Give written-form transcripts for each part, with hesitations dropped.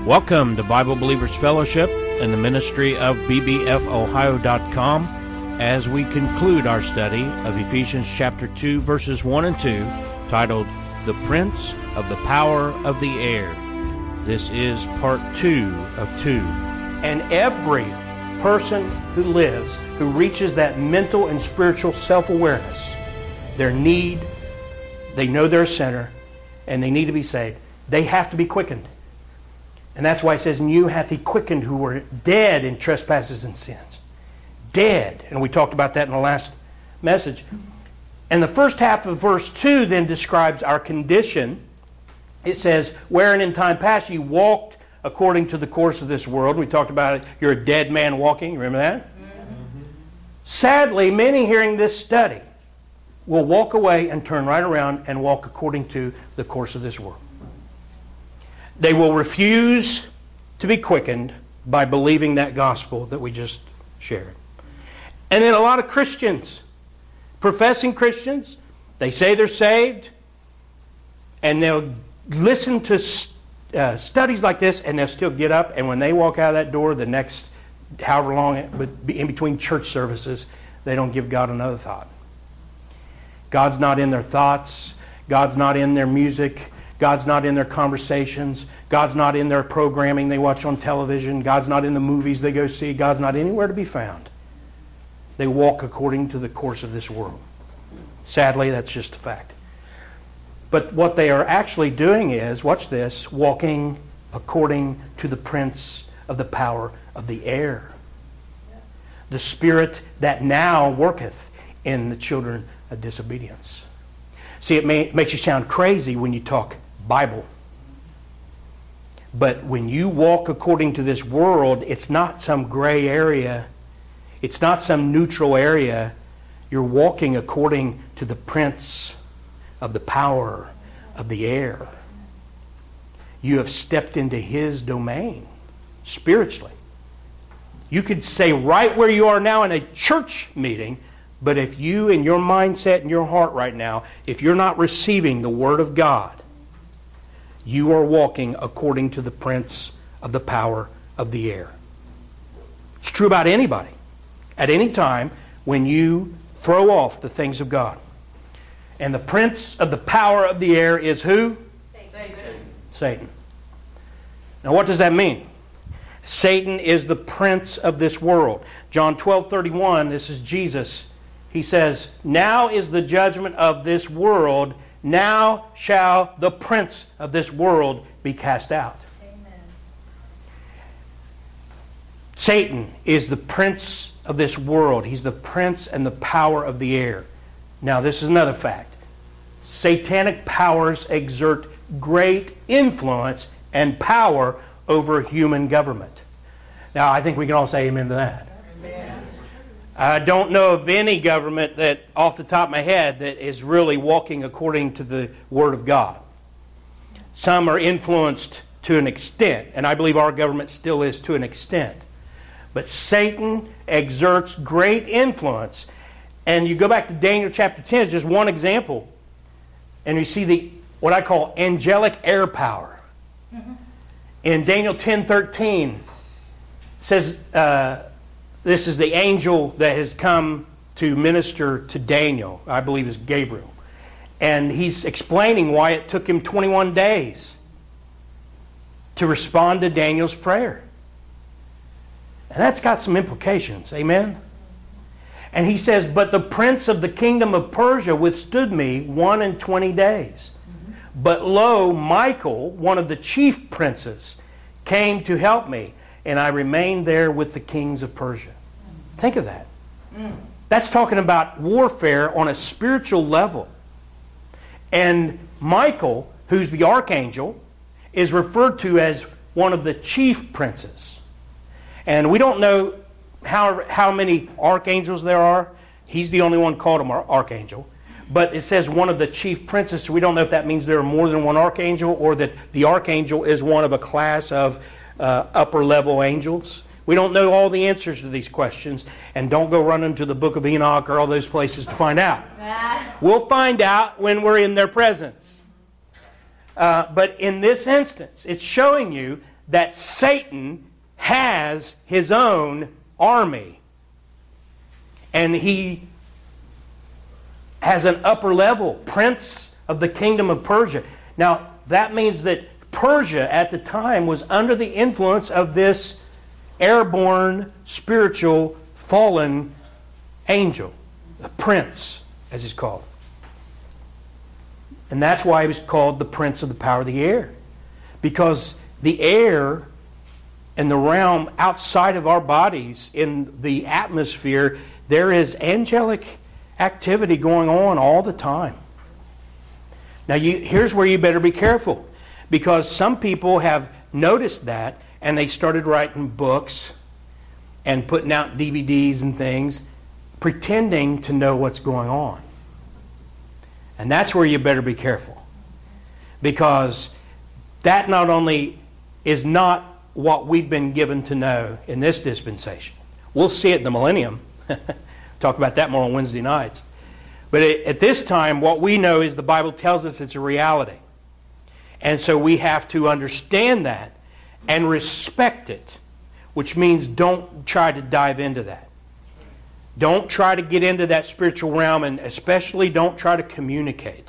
Welcome to Bible Believers Fellowship and the ministry of bbfohio.com as we conclude our study of Ephesians chapter 2, verses 1 and 2, titled, The Prince of the Power of the Air. This is part 2 of 2. And every person who lives, who reaches that mental and spiritual self-awareness, their need, they know they're a sinner, and they need to be saved, they have to be quickened. And that's why it says, and you hath he quickened who were dead in trespasses and sins. Dead. And we talked about that in the last message. And the first half of verse 2 then describes our condition. It says, wherein in time past you walked according to the course of this world. We talked about it. You're a dead man walking. Remember that? Mm-hmm. Sadly, many hearing this study will walk away and turn right around and walk according to the course of this world. They will refuse to be quickened by believing that gospel that we just shared. And then a lot of Christians, professing Christians, they say they're saved, and they'll listen to studies like this, and they'll still get up, and when they walk out of that door, the next, however long, in between church services, they don't give God another thought. God's not in their thoughts. God's not in their music. God's not in their conversations. God's not in their programming they watch on television. God's not in the movies they go see. God's not anywhere to be found. They walk according to the course of this world. Sadly, that's just a fact. But what they are actually doing is, watch this, walking according to the prince of the power of the air. The spirit that now worketh in the children of disobedience. See, it makes you sound crazy when you talk Bible. But when you walk according to this world, it's not some gray area. It's not some neutral area. You're walking according to the prince of the power of the air. You have stepped into his domain spiritually. You could say right where you are now in a church meeting, but if you, in your mindset and your heart right now, if you're not receiving the Word of God, you are walking according to the prince of the power of the air. It's true about anybody. At any time, when you throw off the things of God. And the prince of the power of the air is who? Satan. Now what does that mean? Satan is the prince of this world. John 12:31, this is Jesus. He says, now is the judgment of this world. Now shall the prince of this world be cast out. Amen. Satan is the prince of this world. He's the prince and the power of the air. Now this is another fact. Satanic powers exert great influence and power over human government. Now I think we can all say amen to that. Amen. I don't know of any government that, off the top of my head, that is really walking according to the Word of God. Some are influenced to an extent, and I believe our government still is to an extent. But Satan exerts great influence. And you go back to Daniel chapter 10, it's just one example. And you see what I call angelic air power. Mm-hmm. In Daniel 10:13, says, this is the angel that has come to minister to Daniel, I believe is Gabriel. And he's explaining why it took him 21 days to respond to Daniel's prayer. And that's got some implications, amen? And he says, but the prince of the kingdom of Persia withstood me 21 days. Mm-hmm. But lo, Michael, one of the chief princes, came to help me, and I remained there with the kings of Persia. Think of that. That's talking about warfare on a spiritual level. And Michael, who's the archangel, is referred to as one of the chief princes. And we don't know how many archangels there are. He's the only one called him archangel. But it says one of the chief princes, so we don't know if that means there are more than one archangel or that the archangel is one of a class of upper level angels. We don't know all the answers to these questions, and don't go running to the book of Enoch or all those places to find out. We'll find out when we're in their presence. But in this instance, it's showing you that Satan has his own army. And he has an upper level, prince of the kingdom of Persia. Now, that means that Persia at the time was under the influence of this airborne, spiritual, fallen angel, the prince, as he's called. And that's why he was called the prince of the power of the air. Because the air and the realm outside of our bodies, in the atmosphere, there is angelic activity going on all the time. Now, here's where you better be careful. Because some people have noticed that, and they started writing books and putting out DVDs and things, pretending to know what's going on. And that's where you better be careful. Because that not only is not what we've been given to know in this dispensation. We'll see it in the millennium. Talk about that more on Wednesday nights. But at this time, what we know is the Bible tells us it's a reality. And so we have to understand that and respect it, which means don't try to dive into that. Don't try to get into that spiritual realm, and especially don't try to communicate.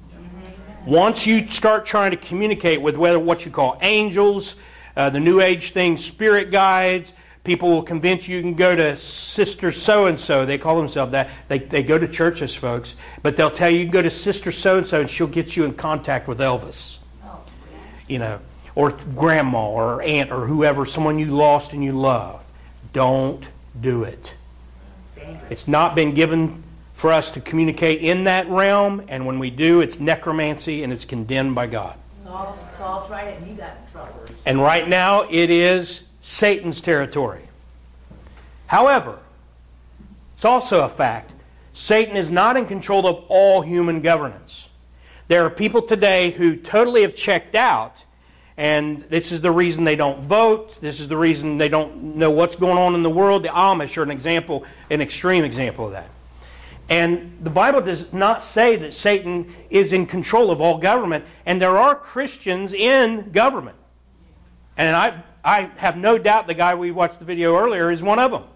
Once you start trying to communicate with what you call angels, the New Age thing, spirit guides, people will convince you can go to Sister So-and-so. They call themselves that. They go to churches, folks. But they'll tell you can go to Sister So-and-so and she'll get you in contact with Elvis. You know, or grandma or aunt or whoever, someone you lost and you love. Don't do it. It's not been given for us to communicate in that realm, and when we do, it's necromancy and it's condemned by God. Saul tried it and he got in trouble. And right now, it is Satan's territory. However, it's also a fact, Satan is not in control of all human governance. There are people today who totally have checked out, and this is the reason they don't vote. This is the reason they don't know what's going on in the world. The Amish are an extreme example of that. And the Bible does not say that Satan is in control of all government, and there are Christians in government. And I have no doubt the guy we watched the video earlier is one of them.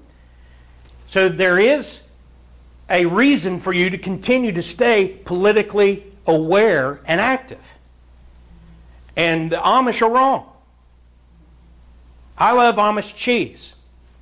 So there is a reason for you to continue to stay politically aware and active. And the Amish are wrong. I love Amish cheese.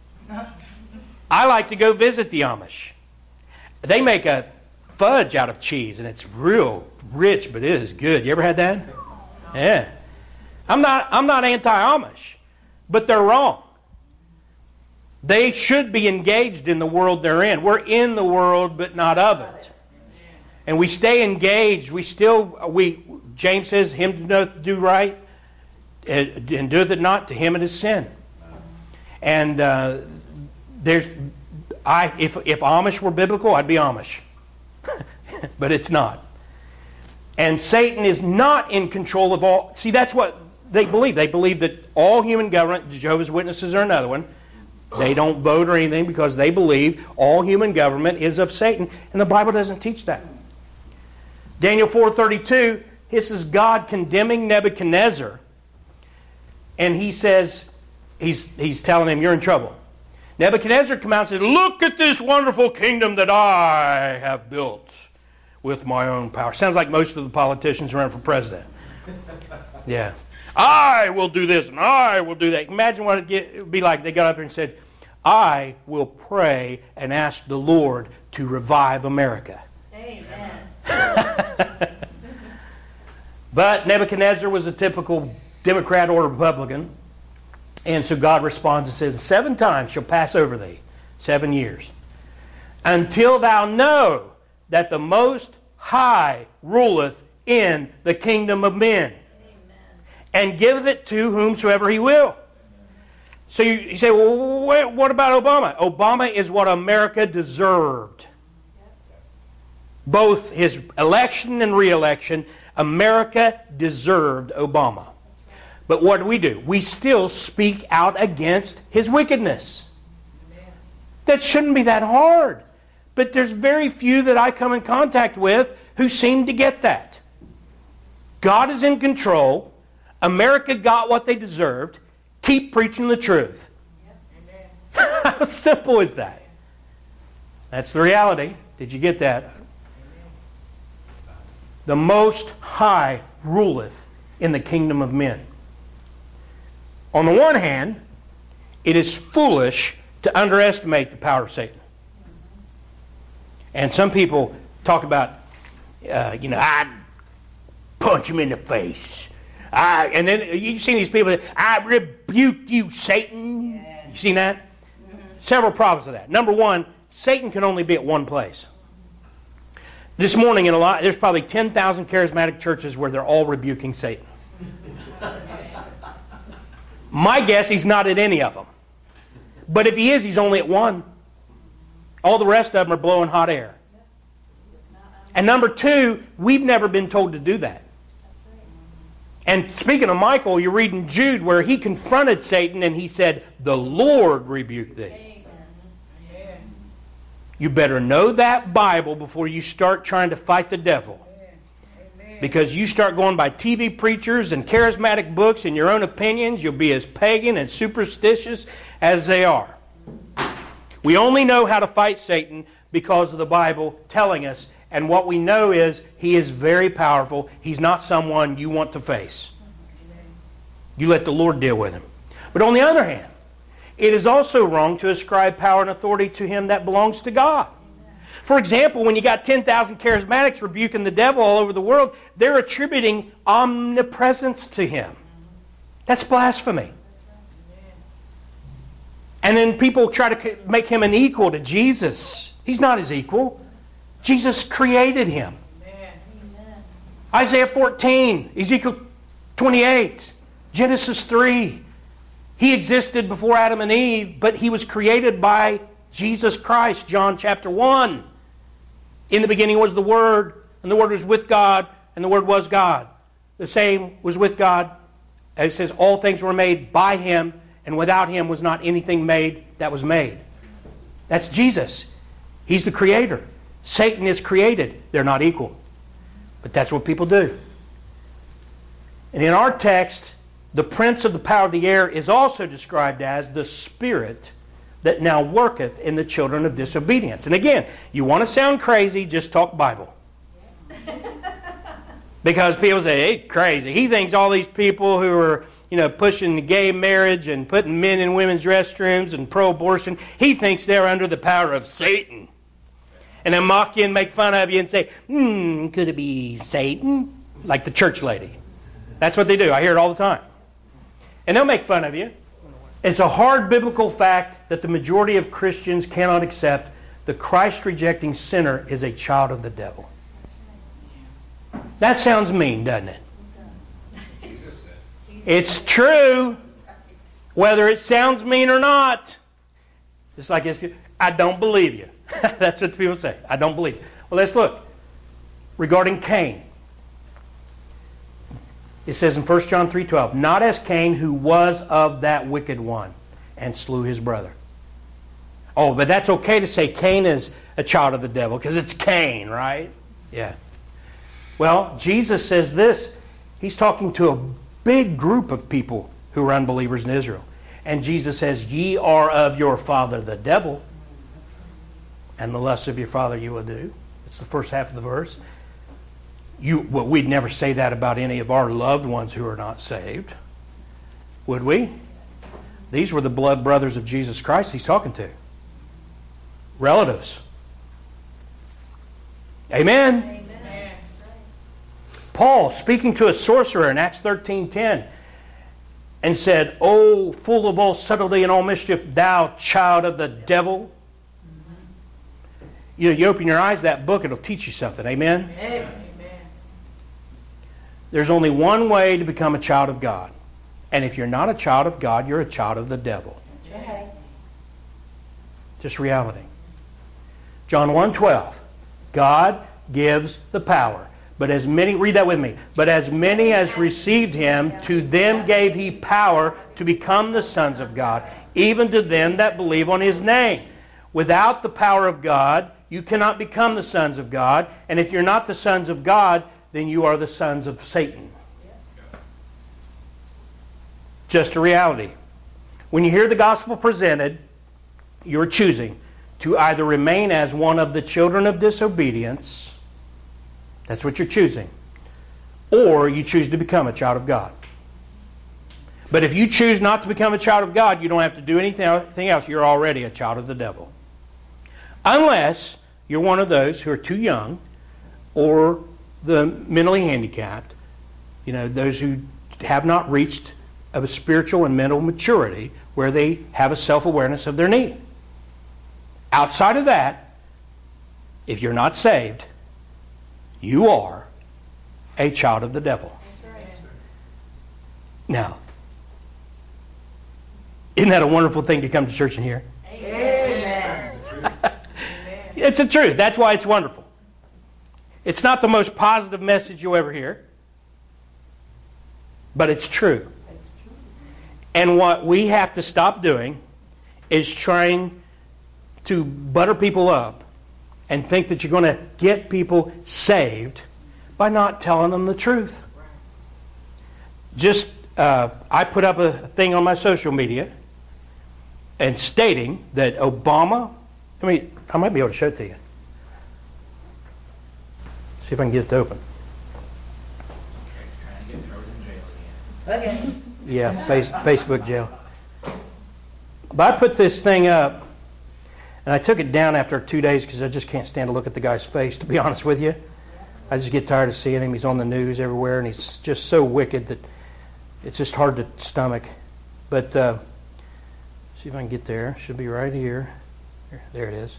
I like to go visit the Amish. They make a fudge out of cheese, and it's real rich, but it is good. You ever had that? Yeah. I'm not anti-Amish, but they're wrong. They should be engaged in the world they're in. We're in the world, but not of it. And we stay engaged. James says, him to do right, and doeth it not, to him it is sin. And if Amish were biblical, I'd be Amish. But it's not. And Satan is not in control of all. See, that's what they believe. They believe that all human government, Jehovah's Witnesses are another one, they don't vote or anything because they believe all human government is of Satan. And the Bible doesn't teach that. Daniel 4:32, this is God condemning Nebuchadnezzar. And he says, he's telling him, you're in trouble. Nebuchadnezzar comes out and says, look at this wonderful kingdom that I have built with my own power. Sounds like most of the politicians running for president. Yeah. I will do this and I will do that. Imagine what it would be like. They got up here and said, I will pray and ask the Lord to revive America. Amen. But Nebuchadnezzar was a typical Democrat or Republican. And so God responds and says, 7 times shall pass over thee, 7 years, until thou know that the Most High ruleth in the kingdom of men. And giveth it to whomsoever he will. So you say, well, what about Obama? Obama is what America deserved. Both his election and re-election, America deserved Obama. But what do? We still speak out against his wickedness. That shouldn't be that hard. But there's very few that I come in contact with who seem to get that. God is in control. America got what they deserved. Keep preaching the truth. How simple is that? That's the reality. Did you get that? The Most High ruleth in the kingdom of men. On the one hand, it is foolish to underestimate the power of Satan. And some people talk about, I'd punch him in the face. And then you've seen these people, I rebuke you, Satan. Yes. You seen that? Mm-hmm. Several problems with that. Number one, Satan can only be at one place. This morning, there's probably 10,000 charismatic churches where they're all rebuking Satan. My guess, he's not at any of them. But if he is, he's only at one. All the rest of them are blowing hot air. And number two, we've never been told to do that. And speaking of Michael, you're reading Jude where he confronted Satan and he said, the Lord rebuke thee. You better know that Bible before you start trying to fight the devil. Because you start going by TV preachers and charismatic books and your own opinions, you'll be as pagan and superstitious as they are. We only know how to fight Satan because of the Bible telling us. And what we know is he is very powerful. He's not someone you want to face. You let the Lord deal with him. But on the other hand, it is also wrong to ascribe power and authority to him that belongs to God. For example, when you got 10,000 charismatics rebuking the devil all over the world, they're attributing omnipresence to him. That's blasphemy. And then people try to make him an equal to Jesus. He's not his equal. Jesus created him. Amen. Isaiah 14, Ezekiel 28, Genesis 3. He existed before Adam and Eve, but he was created by Jesus Christ, John chapter 1. In the beginning was the Word, and the Word was with God, and the Word was God. The same was with God. It says, all things were made by him, and without him was not anything made that was made. That's Jesus. He's the creator. Satan is created. They're not equal. But that's what people do. And in our text, the prince of the power of the air is also described as the spirit that now worketh in the children of disobedience. And again, you want to sound crazy, just talk Bible. Because people say, hey, crazy. He thinks all these people who are, pushing the gay marriage and putting men in women's restrooms and pro-abortion, he thinks they're under the power of Satan. And then mock you and make fun of you and say, could it be Satan? Like the church lady. That's what they do. I hear it all the time. And they'll make fun of you. It's a hard biblical fact that the majority of Christians cannot accept. The Christ-rejecting sinner is a child of the devil. That sounds mean, doesn't it? It's true, whether it sounds mean or not. Just like it's, I don't believe you. That's what people say. I don't believe you. Well, let's look. Regarding Cain. It says in 1 John 3:12, not as Cain, who was of that wicked one and slew his brother. Oh, but that's okay to say Cain is a child of the devil because it's Cain, right? Yeah. Well, Jesus says this. He's talking to a big group of people who are unbelievers in Israel. And Jesus says, ye are of your father the devil, and the lusts of your father you will do. It's the first half of the verse. We'd never say that about any of our loved ones who are not saved. Would we? These were the blood brothers of Jesus Christ he's talking to. Relatives. Amen. Amen. Paul, speaking to a sorcerer in Acts 13:10, and said, O full of all subtlety and all mischief, thou child of the devil. You open your eyes to that book, it'll teach you something. Amen? Amen. There's only one way to become a child of God. And if you're not a child of God, you're a child of the devil. That's right. Just reality. John 1:12. God gives the power. But as many, read that with me. But as many as received him, to them gave he power to become the sons of God, even to them that believe on his name. Without the power of God, you cannot become the sons of God. And if you're not the sons of God, then you are the sons of Satan. just a reality. When you hear the gospel presented, you're choosing to either remain as one of the children of disobedience, that's what you're choosing, or you choose to become a child of God. But if you choose not to become a child of God, you don't have to do anything else. You're already a child of the devil. Unless you're one of those who are too young or the mentally handicapped, those who have not reached a spiritual and mental maturity where they have a self-awareness of their need. Outside of that, if you're not saved, you are a child of the devil. Now, isn't that a wonderful thing to come to church and hear? Amen. It's the truth. That's why it's wonderful. It's not the most positive message you'll ever hear, but it's true. And what we have to stop doing is trying to butter people up and think that you're going to get people saved by not telling them the truth. I put up a thing on my social media and stating that Obama, I might be able to show it to you. See if I can get it to open. Okay. Yeah, Facebook jail. But I put this thing up, and I took it down after 2 days because I just can't stand to look at the guy's face, to be honest with you. I just get tired of seeing him. He's on the news everywhere, and he's just so wicked that it's just hard to stomach. But see if I can get there. Should be right here. There it is.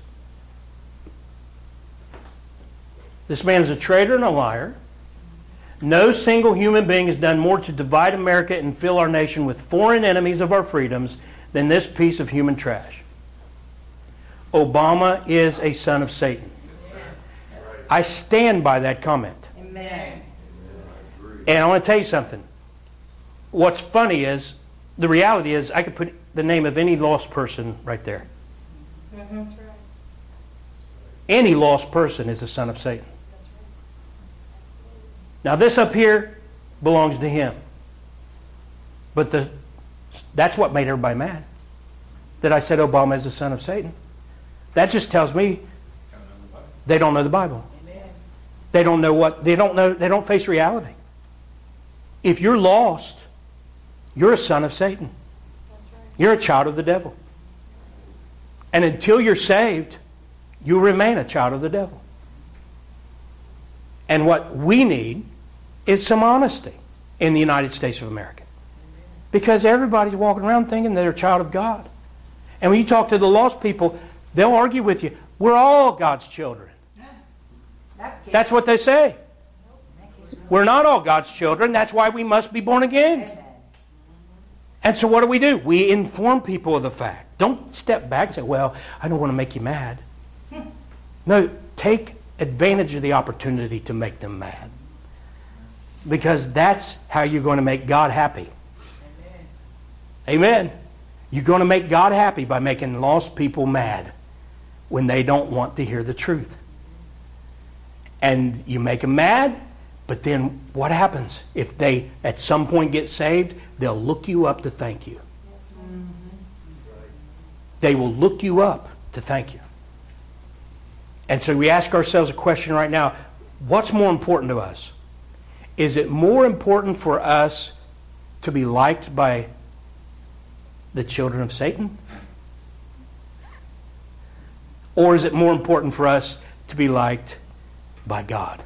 This man is a traitor and a liar. No single human being has done more to divide America and fill our nation with foreign enemies of our freedoms than this piece of human trash. Obama is a son of Satan. I stand by that comment. Amen. And I want to tell you something. What's funny is, the reality is, I could put the name of any lost person right there. That's right. Any lost person is a son of Satan. Now this up here belongs to him. But that's what made everybody mad. That I said Obama is a son of Satan. That just tells me they don't know the Bible. Amen. They don't know they don't face reality. If you're lost, you're a son of Satan. That's right. You're a child of the devil. And until you're saved, you remain a child of the devil. And what we need is some honesty in the United States of America. Because everybody's walking around thinking they're a child of God. And when you talk to the lost people, they'll argue with you. We're all God's children. That's what they say. We're not all God's children. That's why we must be born again. And so what do? We inform people of the fact. Don't step back and say, well, I don't want to make you mad. No, take advantage of the opportunity to make them mad. Because that's how you're going to make God happy. Amen. You're going to make God happy by making lost people mad when they don't want to hear the truth. And you make them mad, but then what happens? If they at some point get saved, they'll look you up to thank you. They will look you up to thank you. And so we ask ourselves a question right now. What's more important to us? Is it more important for us to be liked by the children of Satan? Or is it more important for us to be liked by God?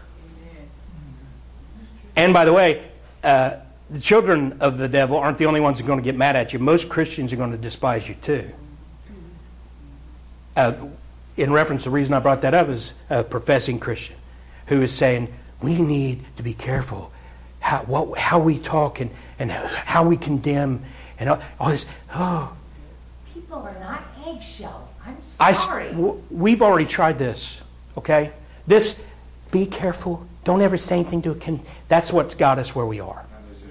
And by the way, the children of the devil aren't the only ones who are going to get mad at you. Most Christians are going to despise you too. In reference, the reason I brought that up is a professing Christian who is saying, we need to be careful how we talk and how we condemn and all this. Oh, People are not eggshells. I'm sorry. We've already tried this, okay? This, be careful. Don't ever say anything to a kid. That's what's got us where we are.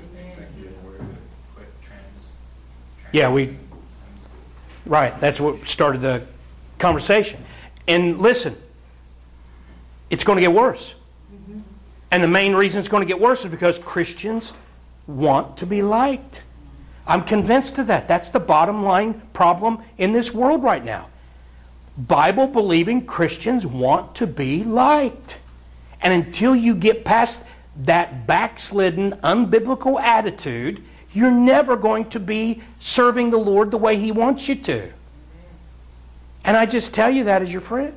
Yeah, right. That's what started the conversation. And listen, it's going to get worse. And the main reason it's going to get worse is because Christians want to be liked. I'm convinced of that. That's the bottom line problem in this world right now. Bible-believing Christians want to be liked. And until you get past that backslidden, unbiblical attitude, you're never going to be serving the Lord the way He wants you to. And I just tell you that as your friend.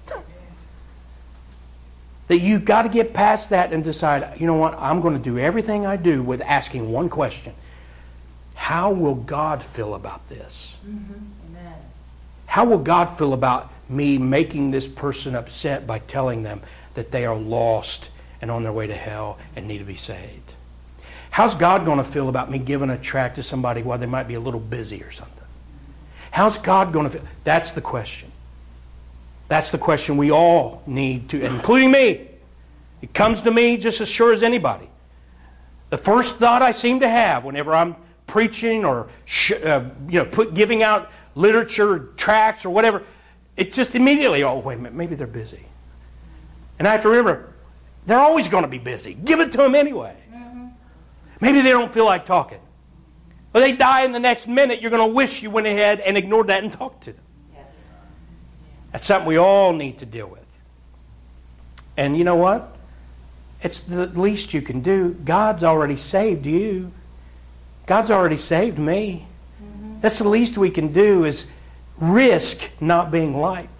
That you've got to get past that and decide, you know what, I'm going to do everything I do with asking one question. How will God feel about this? Amen. How will God feel about me making this person upset by telling them that they are lost and on their way to hell and need to be saved? How's God going to feel about me giving a tract to somebody while they might be a little busy or something? How's God going to feel? That's the question. That's the question we all need to, including me. It comes to me just as sure as anybody. The first thought I seem to have whenever I'm preaching or giving out literature, tracts, or whatever, it just immediately, oh, wait a minute, maybe they're busy. And I have to remember, they're always going to be busy. Give it to them anyway. Maybe they don't feel like talking. Or they die in the next minute, you're going to wish you went ahead and ignored that and talked to them. That's something we all need to deal with. And you know what? It's the least you can do. God's already saved you. God's already saved me. That's the least we can do is risk not being liked.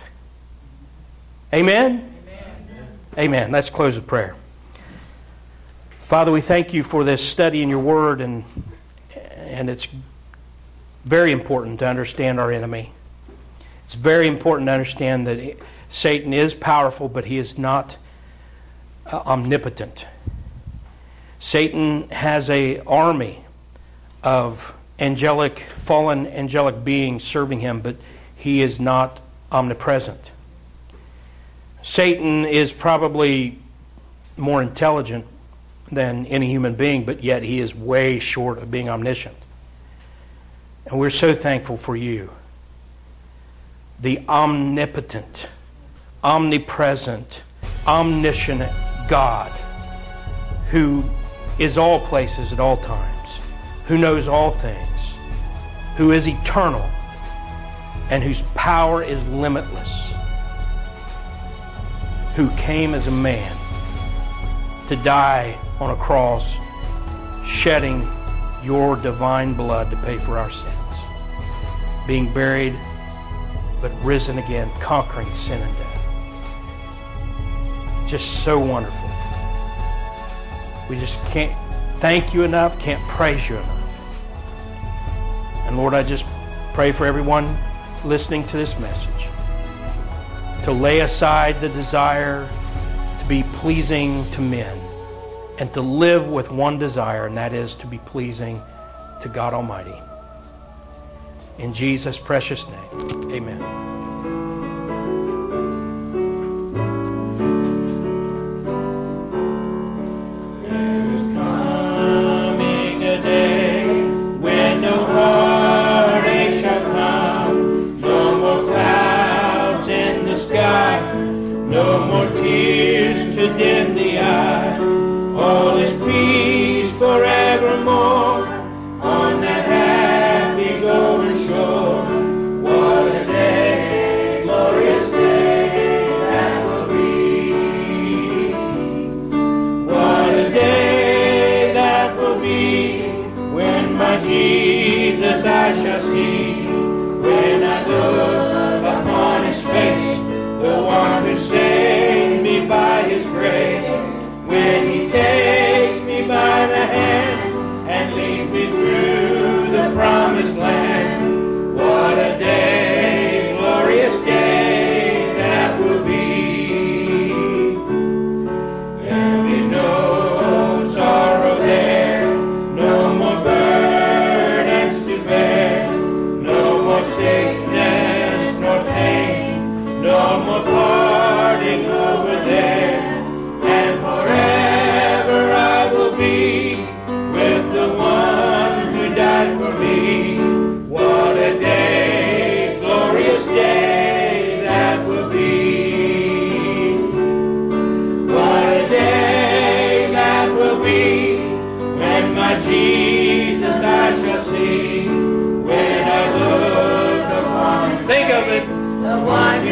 Amen? Amen. Let's close with prayer. Father, we thank you for this study in your word, and it's very important to understand our enemy. It's very important to understand that Satan is powerful, but he is not omnipotent. Satan has an army of fallen angelic beings serving him, but he is not omnipresent. Satan is probably more intelligent than any human being, but yet he is way short of being omniscient. And we're so thankful for you, the omnipotent, omnipresent, omniscient God, who is all places at all times, who knows all things, who is eternal, and whose power is limitless, who came as a man to die on a cross, shedding your divine blood to pay for our sins, being buried but risen again, conquering sin and death. Just so wonderful. We just can't thank you enough, can't praise you enough. And Lord, I just pray for everyone listening to this message to lay aside the desire to be pleasing to men and to live with one desire, and that is to be pleasing to God Almighty. In Jesus' precious name, amen. No more tears to dim the eye. All is peace forevermore on that happy golden shore. What a day, glorious day that will be. What a day that will be when my Jesus I shall see. When I look upon His face, the one who saved me by His grace, when He takes me by the hand and leads me through the promised land. What a day, glorious day that will be. There'll be no sorrow there, no more burdens to bear, no more sickness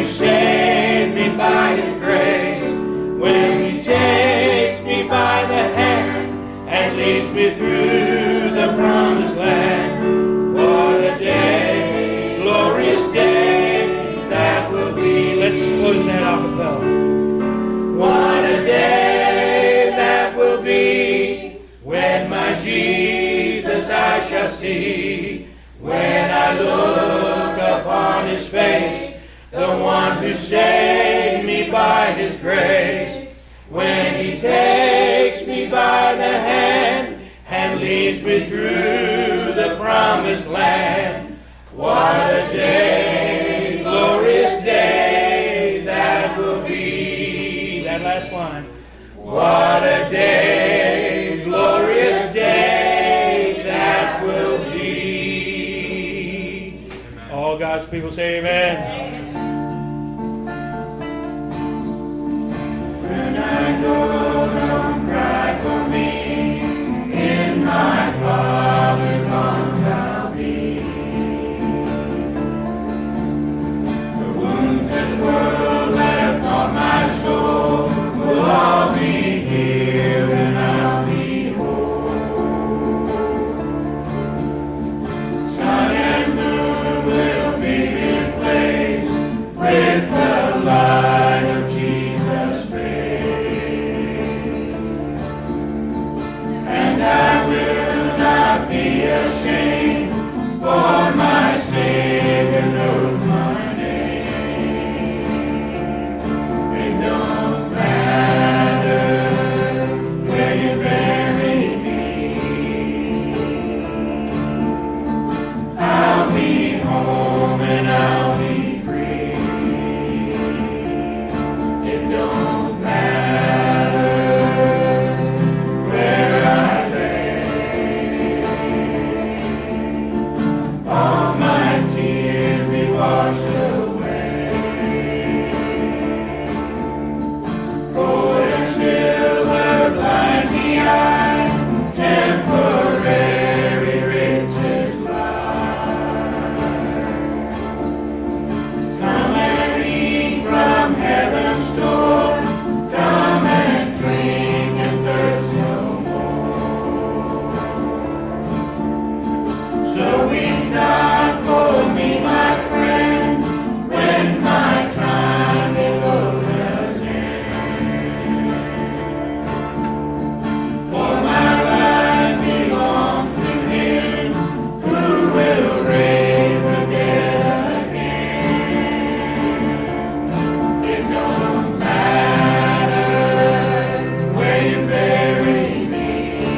who saved me by his grace, when he takes me by the hand and leads me through the promised land. What a day, glorious day that will be. Let's close that a cappella. What a day that will be, when my Jesus I shall see, when I look upon his face, the one who saved me by his grace, when he takes me by the hand and leads me through the promised land. What a day, glorious day that will be. That last line. What a day, glorious day that will be. All God's people say amen. When I go, don't cry for me. In my Father's arms I'll be. The wounds this world left on my soul will all be healed and I'll be whole. Sun and moon will be replaced with the light of Jesus' face. And I will not be ashamed, for my Savior knows my name. It don't matter where you bury me, I'll be home and I'll be free. It don't matter where I lay, all my tears be washed away. Gold and silver blind the eye, temporary riches lie. Come and eat from heaven's store, come and drink and thirst no more. So weep not for me, my friend, when my time below does end. For my life belongs to him who will raise the dead again. It don't matter where you bury me,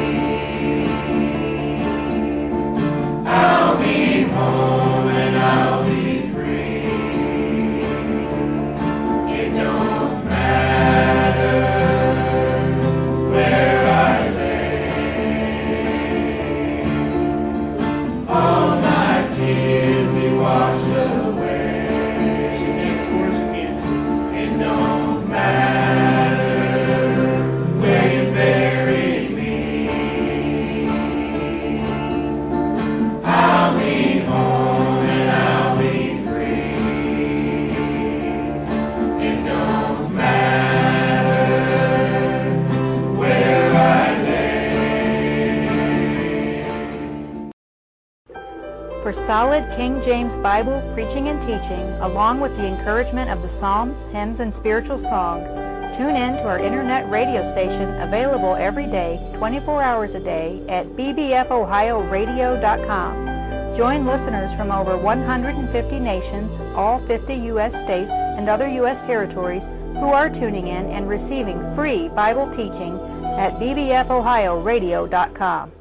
I'll be home and I'll be free. It don't matter where I lay, all my tears be washed away. It don't matter where you bury me, I'll be home and I'll be free. It don't matter where I lay. For solid King James Bible preaching and teaching, along with the encouragement of the Psalms, hymns, and spiritual songs, tune in to our internet radio station, available every day, 24 hours a day, at bbfohioradio.com. Join listeners from over 150 nations, all 50 U.S. states, and other U.S. territories who are tuning in and receiving free Bible teaching at bbfohioradio.com.